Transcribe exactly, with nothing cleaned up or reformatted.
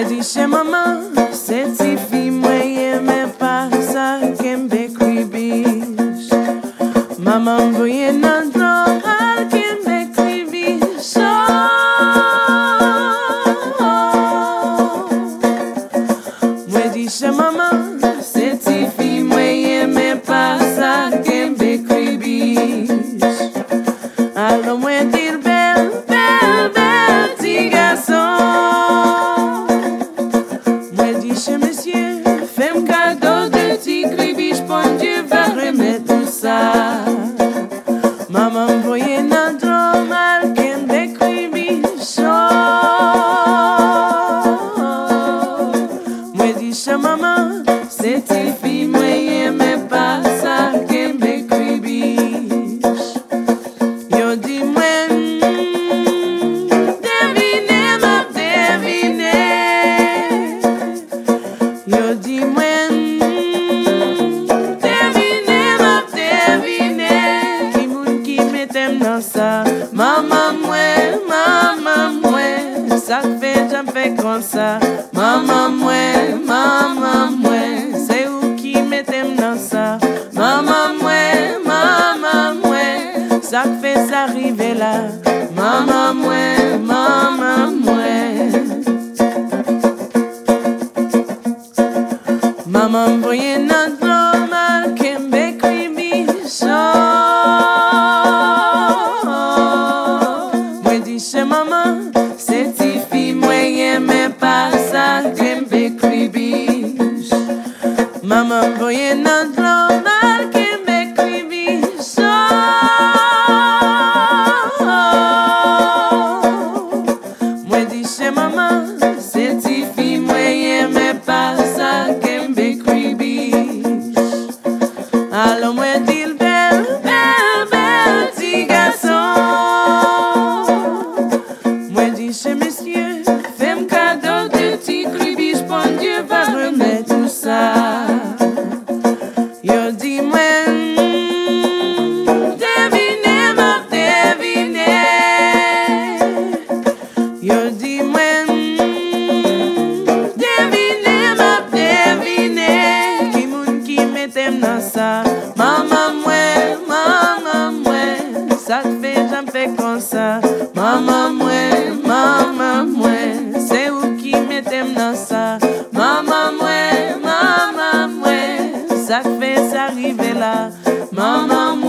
di chez maman, c'est si fille, moi, mais pas ça, qu'elle me cribiche. Maman, voyez notre oral, qu'elle me cribiche. Moi, di chez maman, c'est si fille, moi, mais pas ça, qu'elle me cribiche. Alors, moi, dire belle, belle, belle, petit garçon. Chez monsieur, fais-moi cadeau de petits gribiches, bon Dieu va remettre tout ça. Maman voyait notre mal qu'un des gribiches. Moi dis chez maman, c'est tes filles, moi y'aimais pas ça qu'un des gribiches. Yo dis moi. Yo dis moi, devine, m'a devine, qui moun qui m'aime dans ça. Maman moi, maman moi, ça fait j'en fais comme ça. Maman moi, maman moi, c'est où qui m'aime dans ça. Maman moi, maman moi, ça fait ça arriver là. Maman moi, maman moi. Maman voyait notre normal qu'elle me cribiche. Moi dis chez maman, c'est tes filles, moi y'aimais pas ça qu'elle me cribiche. Maman voyait notre normal qu'elle me cribiche. Moi dis chez maman, c'est tes filles, moi y'aimais pas ça qu'elle me cribiche. Alors moi dis le belle, belle, belle petit garçon. Moi dis chez monsieur, fais-moi cadeau de petits cribiches, bon Dieu va remettre tout ça. Yo dis moi, devine, m'a devine. Yo dis moi, dans ça. Maman moi, maman moi, ça fait j'en fais comme ça. Maman moi, maman moi, c'est où qui m'aime dans ça. Maman moi, maman moi, ça fait ça arriver là. Maman moi.